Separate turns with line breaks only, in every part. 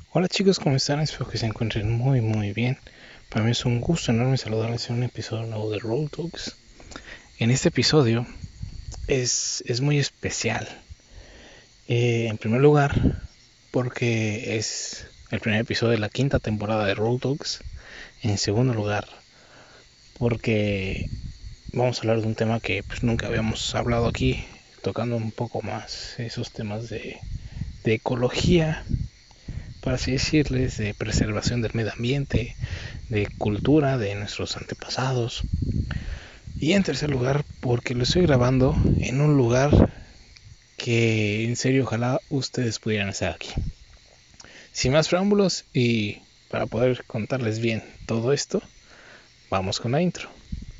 Hola chicos, ¿cómo están? Espero que se encuentren muy bien. Para mí es un gusto enorme saludarles en un episodio nuevo de Roll Talks. En este episodio es muy especial. En primer lugar, porque es el primer episodio de la quinta temporada de Roll Talks. En segundo lugar, porque vamos a hablar de un tema que pues, nunca habíamos hablado aquí, tocando un poco más esos temas de ecología, para así decirles, de preservación del medio ambiente, de cultura de nuestros antepasados. Y en tercer lugar, porque lo estoy grabando en un lugar que en serio ojalá ustedes pudieran estar aquí. Sin más preámbulos y para poder contarles bien todo esto, vamos con la intro.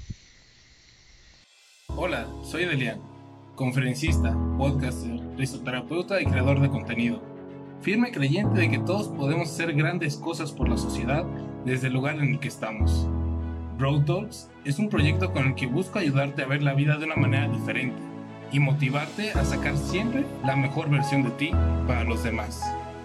Hola, soy Delian, conferencista, podcaster, risoterapeuta y creador de contenido. Firme creyente de que todos podemos hacer grandes cosas por la sociedad desde el lugar en el que estamos. Road Talks es un proyecto con el que busco ayudarte a ver la vida de una manera diferente y motivarte a sacar siempre la mejor versión de ti para los demás.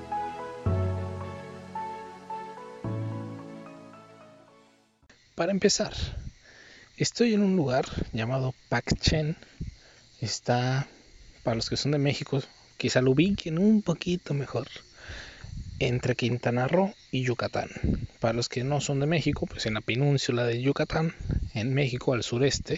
Para empezar, estoy en un lugar llamado Pacchen. Está, para los que son de México, quizá lo ubiquen un poquito mejor, entre Quintana Roo y Yucatán. Para los que no son de México, pues en la península de Yucatán, en México al sureste,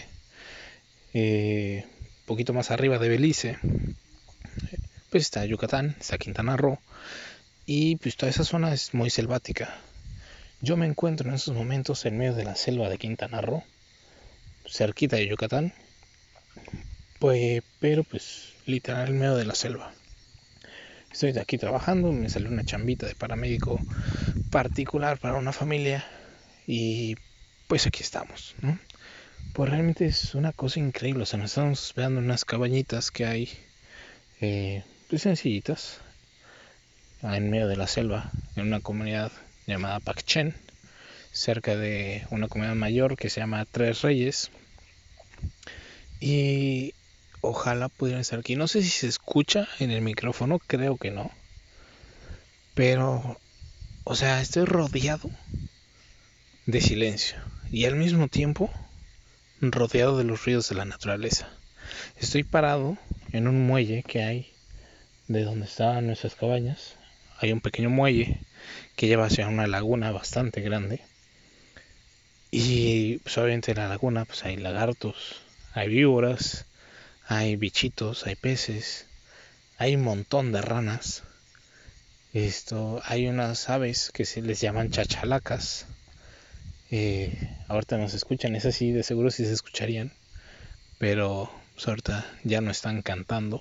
poquito más arriba de Belice, pues está Yucatán, está Quintana Roo, y pues toda esa zona es muy selvática. Yo me encuentro en estos momentos en medio de la selva de Quintana Roo, cerquita de Yucatán, pues, pero pues literal en medio de la selva. Estoy de aquí trabajando, me salió una chambita de paramédico particular para una familia y pues aquí estamos, ¿no? Pues realmente es una cosa increíble, o sea, nos estamos hospedando en unas cabañitas que hay, pues sencillitas, en medio de la selva, en una comunidad llamada Pacchen, cerca de una comunidad mayor que se llama Tres Reyes. Y ojalá pudieran estar aquí. No sé si se escucha en el micrófono, creo que no. Pero, o sea, estoy rodeado de silencio y al mismo tiempo rodeado de los ruidos de la naturaleza. Estoy parado en un muelle que hay de donde estaban nuestras cabañas. Hay un pequeño muelle que lleva hacia una laguna bastante grande. Y pues obviamente en la laguna pues hay lagartos, hay víboras, hay bichitos, hay peces, hay un montón de ranas. Hay unas aves que se les llaman chachalacas. Ahorita no se escuchan, es así, de seguro sí se escucharían, pero pues ahorita ya no están cantando.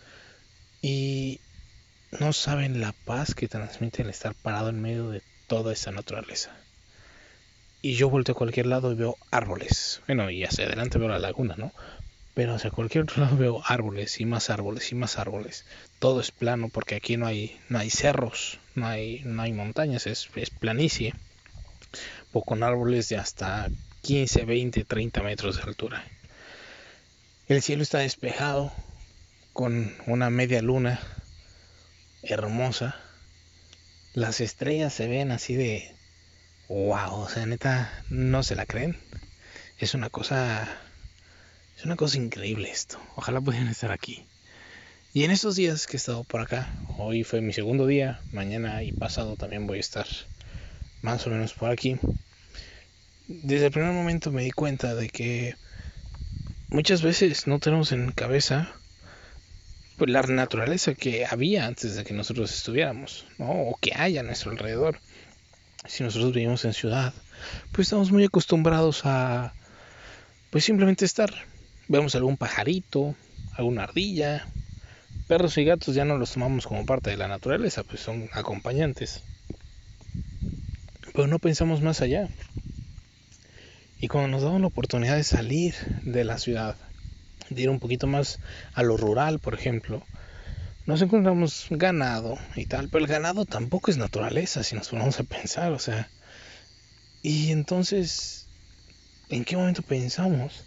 Y no saben la paz que transmite el estar parado en medio de toda esa naturaleza. Y yo volteo a cualquier lado y veo árboles. Bueno, y hacia adelante veo la laguna, ¿no? Pero hacia cualquier otro lado veo árboles y más árboles y más árboles. Todo es plano porque aquí no hay cerros, no hay montañas, es planicie. O con árboles de hasta 15, 20, 30 metros de altura. El cielo está despejado con una media luna hermosa. Las estrellas se ven así de wow, o sea, neta, no se la creen. Es una cosa Es una cosa increíble esto. Ojalá pudieran estar aquí. Y en estos días que he estado por acá, hoy fue mi segundo día, mañana y pasado también voy a estar más o menos por aquí. Desde el primer momento me di cuenta de que muchas veces no tenemos en cabeza pues, la naturaleza que había antes de que nosotros estuviéramos, ¿no? O que hay a nuestro alrededor. Si nosotros vivimos en ciudad, pues estamos muy acostumbrados a pues simplemente estar. Vemos algún pajarito, alguna ardilla. Perros y gatos ya no los tomamos como parte de la naturaleza, pues son acompañantes. Pero no pensamos más allá. Y cuando nos damos la oportunidad de salir de la ciudad, de ir un poquito más a lo rural, por ejemplo, nos encontramos ganado y tal, pero el ganado tampoco es naturaleza, si nos ponemos a pensar, o sea. Y entonces, ¿en qué momento pensamos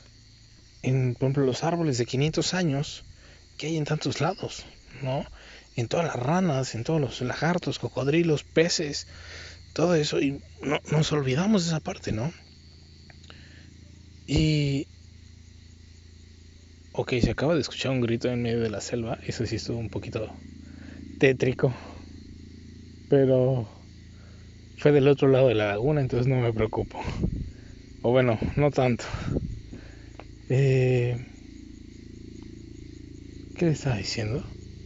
en, por ejemplo, los árboles de 500 años que hay en tantos lados, ¿no? en todas las ranas, en todos los lagartos, cocodrilos, peces, todo eso, y no, nos olvidamos de esa parte, ¿no? Y... Ok, se acaba de escuchar un grito en medio de la selva, eso sí estuvo un poquito tétrico, pero fue del otro lado de la laguna, entonces no me preocupo. O bueno, no tanto. ¿Qué le estaba diciendo?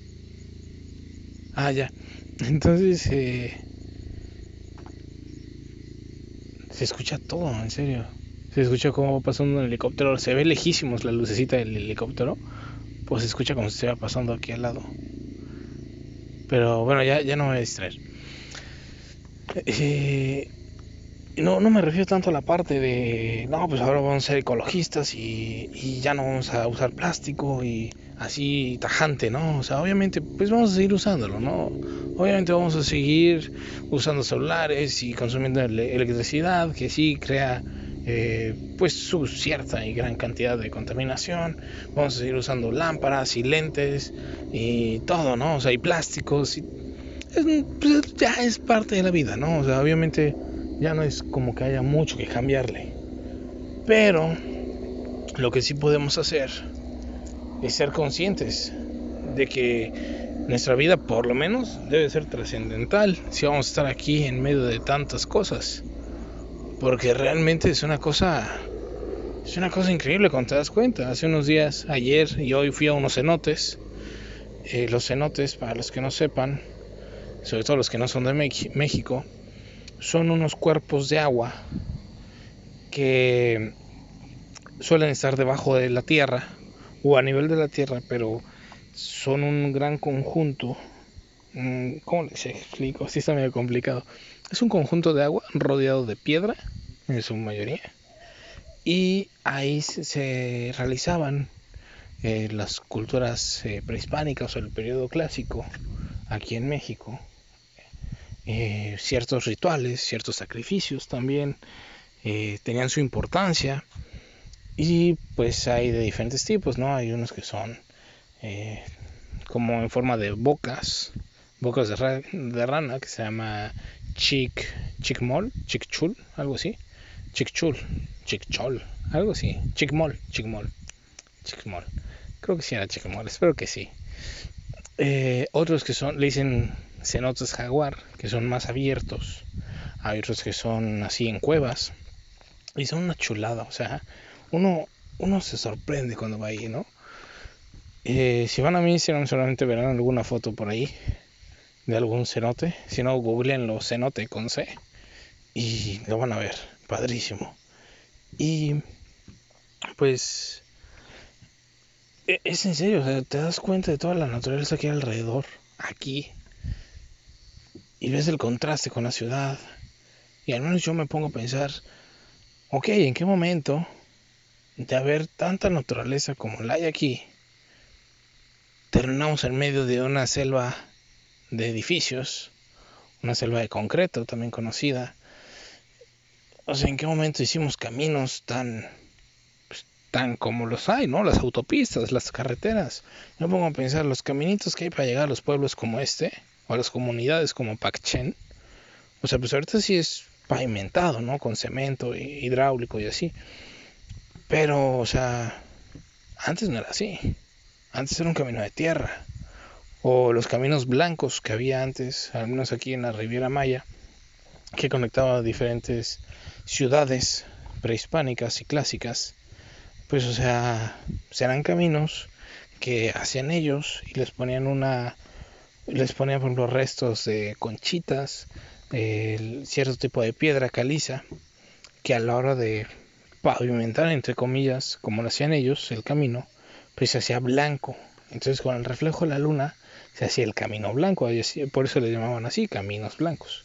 Ah, ya. Entonces, se escucha todo, en serio. Se escucha cómo va pasando un helicóptero. Se ve lejísimos la lucecita del helicóptero. Pues se escucha como si estuviera pasando aquí al lado. Pero bueno, ya no me voy a distraer. No me refiero tanto a la parte de, no, pues ahora vamos a ser ecologistas y ya no vamos a usar plástico y así tajante, ¿no? O sea, obviamente, pues vamos a seguir usándolo, ¿no? Obviamente vamos a seguir usando celulares y consumiendo electricidad, que sí crea, pues, su cierta y gran cantidad de contaminación. Vamos a seguir usando lámparas y lentes y todo, ¿no? O sea, y plásticos. Pues, ya es parte de la vida, ¿no? O sea, obviamente ya no es como que haya mucho que cambiarle. Pero lo que sí podemos hacer es ser conscientes de que nuestra vida por lo menos debe ser trascendental si vamos a estar aquí en medio de tantas cosas. Porque realmente es una cosa increíble cuando te das cuenta. Hace unos días, ayer y hoy fui a unos cenotes. Los cenotes, para los que no sepan, sobre todo los que no son de México, son unos cuerpos de agua que suelen estar debajo de la tierra o a nivel de la tierra, pero son un gran conjunto. ¿Cómo les explico? Sí está medio complicado. Es un conjunto de agua rodeado de piedra, en su mayoría, y ahí se realizaban las culturas prehispánicas o el periodo clásico aquí en México. Ciertos rituales, ciertos sacrificios también tenían su importancia. Y pues hay de diferentes tipos, ¿no? Hay unos que son como en forma de bocas de rana, que se llama chickchul, algo así. Chickchol, algo así. Chickmol. Creo que sí era chickmol, espero que sí. Otros que son, le dicen cenotes jaguar, que son más abiertos. Hay otros que son así en cuevas. Y son una chulada, o sea, uno se sorprende cuando va ahí, ¿no? Si van a mi Instagram seguramente verán alguna foto por ahí de algún cenote. Si no, googleenlo, cenote con C, y lo van a ver, padrísimo. Y pues es en serio, o sea, te das cuenta de toda la naturaleza que hay alrededor, aquí, y ves el contraste con la ciudad. Y al menos yo me pongo a pensar, ok, ¿en qué momento de haber tanta naturaleza como la hay aquí, terminamos en medio de una selva de edificios, una selva de concreto también conocida? O sea, ¿en qué momento hicimos caminos tan como los hay, ¿no? Las autopistas, las carreteras. Yo me pongo a pensar, los caminitos que hay para llegar a los pueblos como este, o a las comunidades como Pacchen. O sea, pues ahorita sí es pavimentado, ¿no? Con cemento hidráulico y así. Pero, o sea, antes no era así. Antes era un camino de tierra. O los caminos blancos que había antes, al menos aquí en la Riviera Maya, que conectaba diferentes ciudades prehispánicas y clásicas. Pues, o sea, eran caminos que hacían ellos y les ponían por ejemplo restos de conchitas, cierto tipo de piedra caliza, que a la hora de pavimentar, entre comillas, como lo hacían ellos, el camino, pues se hacía blanco. Entonces con el reflejo de la luna se hacía el camino blanco, por eso le llamaban así, caminos blancos.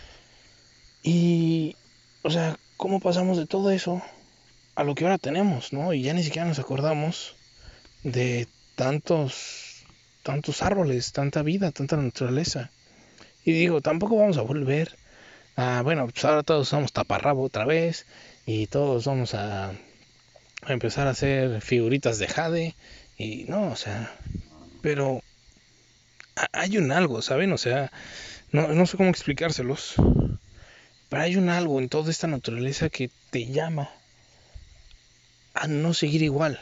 Y, o sea, ¿cómo pasamos de todo eso a lo que ahora tenemos, ¿no? Y ya ni siquiera nos acordamos de tantos árboles, tanta vida, tanta naturaleza. Y digo, tampoco vamos a volver a, bueno, pues ahora todos usamos taparrabo otra vez y todos vamos a empezar a hacer figuritas de jade y no, o sea, pero hay un algo, ¿saben? O sea, no sé cómo explicárselos, pero hay un algo en toda esta naturaleza que te llama a no seguir igual.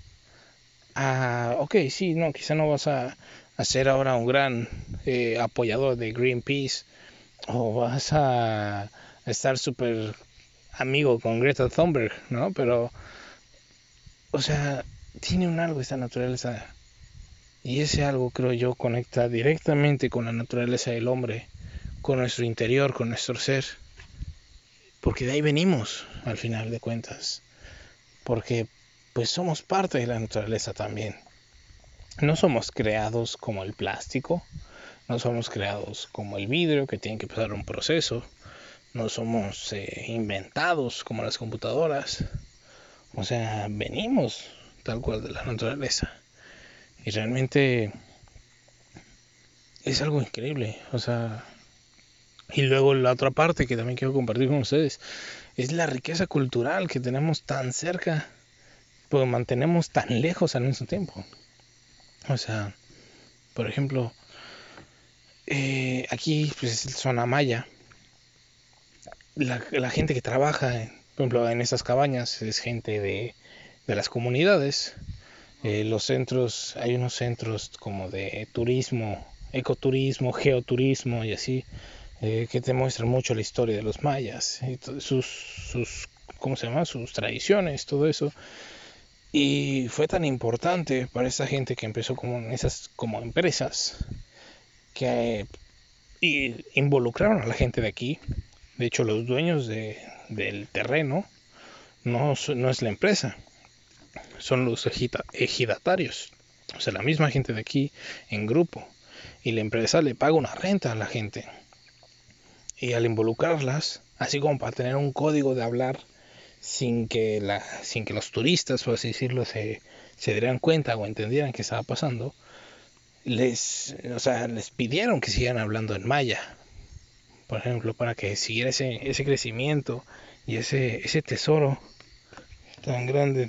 Ok, sí, no, quizá no vas a ser ahora un gran apoyador de Greenpeace o vas a estar súper amigo con Greta Thunberg, ¿no? Pero, o sea, tiene un algo esta naturaleza y ese algo, creo yo, conecta directamente con la naturaleza del hombre, con nuestro interior, con nuestro ser, porque de ahí venimos, al final de cuentas, porque pues somos parte de la naturaleza también. No somos creados como el plástico, no somos creados como el vidrio que tiene que pasar un proceso, no somos inventados como las computadoras, o sea, venimos tal cual de la naturaleza y realmente es algo increíble, o sea, y luego la otra parte que también quiero compartir con ustedes es la riqueza cultural que tenemos tan cerca, pero mantenemos tan lejos al mismo tiempo. O sea, por ejemplo, aquí pues es zona maya, la gente que trabaja, por ejemplo, en esas cabañas es gente de las comunidades. Los centros, hay unos centros como de turismo, ecoturismo, geoturismo y así, que te muestran mucho la historia de los mayas, y sus, ¿cómo se llama? Sus tradiciones, todo eso. Y fue tan importante para esa gente que empezó como en esas como empresas que y involucraron a la gente de aquí. De hecho, los dueños del terreno no es la empresa, son los ejidatarios. O sea, la misma gente de aquí en grupo. Y la empresa le paga una renta a la gente. Y al involucrarlas, así como para tener un código de hablar sin que los turistas, por así decirlo, se dieran cuenta o entendieran qué estaba pasando, les pidieron que sigan hablando en maya, por ejemplo, para que siguiera ese crecimiento y ese tesoro tan grande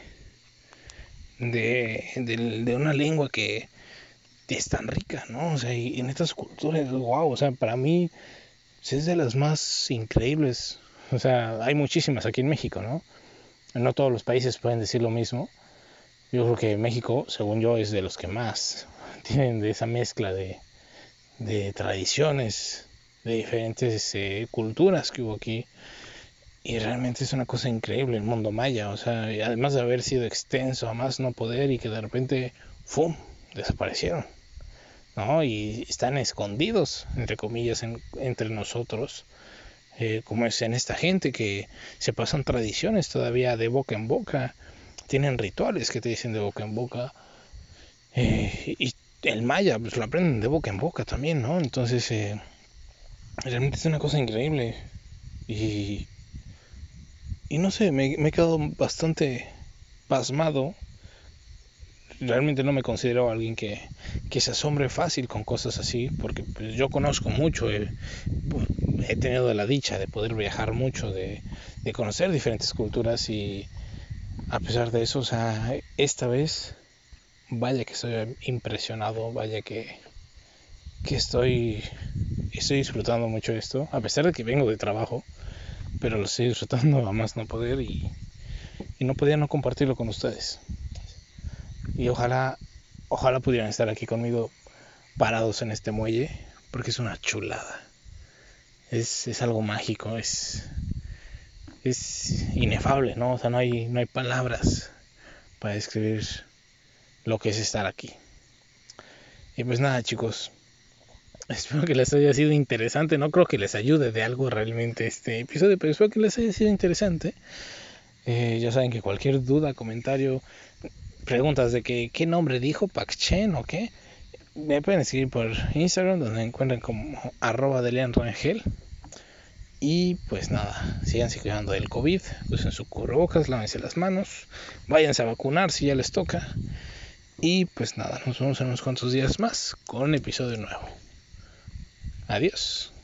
de una lengua que es tan rica, ¿no? O sea, y en estas culturas, wow, o sea, para mí es de las más increíbles. O sea, hay muchísimas aquí en México, ¿no? No todos los países pueden decir lo mismo. Yo creo que México, según yo, es de los que más tienen de esa mezcla de tradiciones, de diferentes culturas que hubo aquí. Y realmente es una cosa increíble el mundo maya. O sea, además de haber sido extenso a más no poder y que de repente, ¡fum!, desaparecieron, ¿no? Y están escondidos, entre comillas, entre nosotros. Como es en esta gente que se pasan tradiciones todavía de boca en boca, tienen rituales que te dicen de boca en boca, y el maya pues lo aprenden de boca en boca también, ¿no? Entonces realmente es una cosa increíble y, y no sé, me he quedado bastante pasmado. Realmente no me considero alguien que se asombre fácil con cosas así, porque pues, yo conozco mucho, he tenido la dicha de poder viajar mucho, de conocer diferentes culturas y a pesar de eso, o sea, esta vez, vaya que estoy impresionado, vaya que estoy disfrutando mucho esto, a pesar de que vengo de trabajo, pero lo estoy disfrutando a más no poder y no podía no compartirlo con ustedes. Y ojalá pudieran estar aquí conmigo parados en este muelle, porque es una chulada. Es algo mágico, es inefable, ¿no? O sea, no hay palabras para describir lo que es estar aquí. Y pues nada, chicos, espero que les haya sido interesante. No creo que les ayude de algo realmente este episodio, pero espero que les haya sido interesante. Ya saben que cualquier duda, comentario, preguntas de qué nombre dijo, Pacchen o qué, me pueden escribir por Instagram, donde me encuentran como @delianrangel. Y pues nada, síganse cuidando del COVID, usen su cubrebocas, lávense las manos, váyanse a vacunar si ya les toca. Y pues nada, nos vemos en unos cuantos días más con un episodio nuevo. Adiós.